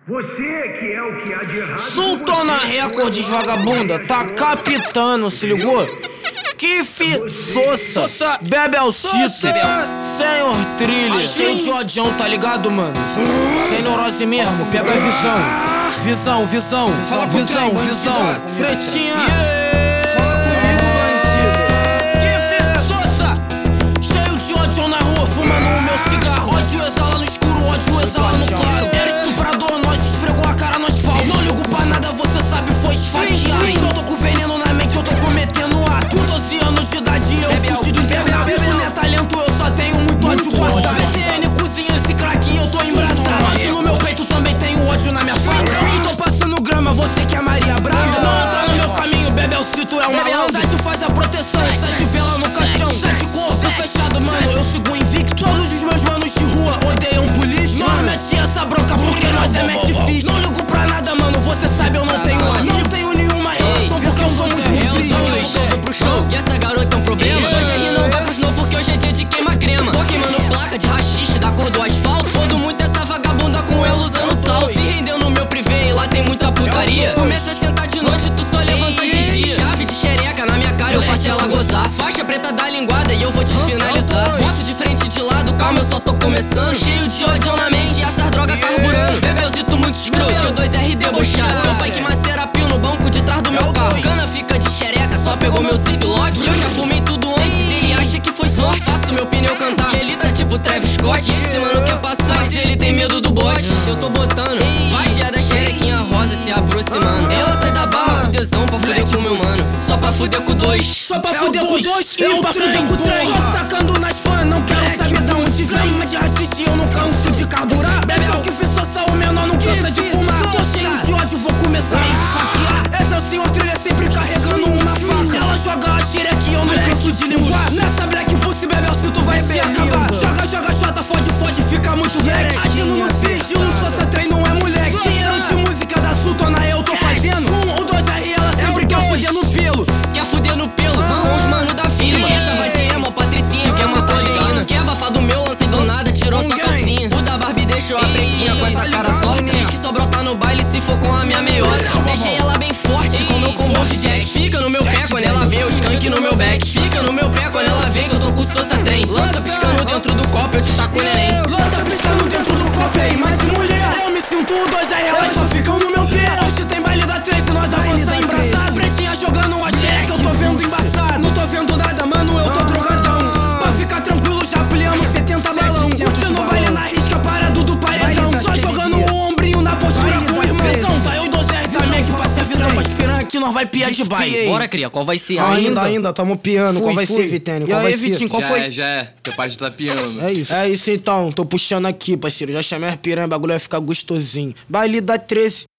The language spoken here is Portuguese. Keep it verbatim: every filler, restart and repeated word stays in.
Você que é o que há de errado. Sultana Records, vagabunda, tá capitano, se ligou? Kiff Sossa, Bebelcito, Senhor Trilha, cheio de odião, tá ligado, mano? Sem neurose mesmo, pega a visão. Visão, visão, visão, visão. Pretinha, fala comigo, bandido. Kiff Sossa, cheio de odião na rua, fumando o meu cigarro. Ódio exala no escuro, ódio exala no claro. Era estuprador, nós esfregou a cara no asfalto. Não ligo pra nada, você sabe, foi esfaqueado. Se eu tô com veneno na mente, eu tô cometendo ato. Com doze anos de idade, eu fugi do internato. Isso não é talento, eu só tenho muito ódio guardado. V G N cozinha esse craquinho, eu tô embraçado. Ódio no meu peito, também tenho ódio na minha faca. Eu tô passando grama, você que é Maria Braga. Não entra no meu caminho, Bebelcito é uma malandra. Sete faz a proteção, sete vela no caixão. Sete corpo fechado, mano, eu sigo invicto. Todos os meus manos de rua odeiam polícia. Não mete essa bronca porque nós é mete ficha. Não ligo pra nada, mano, você sabe, eu não tenho amigo. Não tenho nenhuma relação porque eu sou muito rico. Pro show, e essa garota é um problema. Dois R não vai pro snow porque hoje é dia de queima crema. Tô queimando placa de rachixe da cor do asfalto. Fodo muito essa vagabunda com ela usando salto. Se rendeu no meu privê e lá tem muita putaria. Começa a sentar de noite, tu só levanta de dia. Chave de xereca na minha cara, eu faço ela gozar. Faixa preta da linguada e eu vou te finalizar. Boto de frente e de lado, calma, eu só tô começando. Cheio de ódio na mente e essas drogas carburando. Bebelzito muito escroto e o dois R debochado. Então vai que macera pio no banco de trás do meu carro. Cana fica de xereca, só pegou meu ziplock. Eu já fumei tudo antes, ele acha que foi sorte. Faço meu pneu cantar, ele tá tipo Travis Scott. Esse mano quer passar, mas ele tem medo do bote. Eu tô botando, vai já da xerequinha rosa se aproximando. Ela sai da barra com tesão pra fuder com meu mano. Só pra fuder com dois. Só pra fuder com dois e pra fuder com três. Tô tacando nas fãs, não quero saber de onde vem. Mas de rachixe eu não canso de carburar. Bebe só que fiz só o menor não cansa de fumar. Tô cheio de ódio, vou começar a esfaquear. Essa senhor trilha sempre carregando uma faca. Ela joga a xereca e eu não canso de linguar. Nessa Black Pussy, Bebelcito vai se acabar. Joga, joga, xota, fode, fode, fica muito black. Agindo no sigilo, só cê treino é moleque. Dinheiro de música da Sultana eu tô fazendo. Com o dois R ela sempre quer fuder no pelo. Quer fuder no pelo, com os mano da firma. Essa vadinha é mó patricinha, quer matar a Leina. Quer abafar do meu, lancei do nada, tirou sua calcinha. O da Barbie deixou a pretinha com essa cara torta. Diz que só brotar no baile se for com a minha meiota. Deixei ela bem forte, com meu combo de jack. Fica no meu pé quando ela vê o skunk no meu back. Fica no meu pé quando ela vê que eu tô com Sossa trem. Lança piscando dentro do copo, eu te taco neném. Lança piscando dentro do copo aí, mas de mulher. Eu me sinto o dois R, elas só ficam no meu pé. Hoje tem baile da três e nós avança embraçado. Pretinha jogando a xereca, eu tô vendo embaçado. Não tô vendo nada, mano, eu tô drogadão. Pra ficar tranquilo, já pilhamos setenta balão. Você no baile na risca, parado do paredão. Só jogando o ombrinho na postura com o irmãozão. Tá eu dois R também, que passa a visão pra piranha aqui, nós vai piar de baile. Bora, cria, qual vai ser? Ainda, ainda, tamo piando. Qual vai ser, Vitênio? Qual vai ser? Vitinho, qual já foi? é, já é. Teu pai já tá piando. É isso. É isso então, tô puxando aqui, parceiro. Já chamei as piranha, o bagulho vai ficar gostosinho. Baile da treze.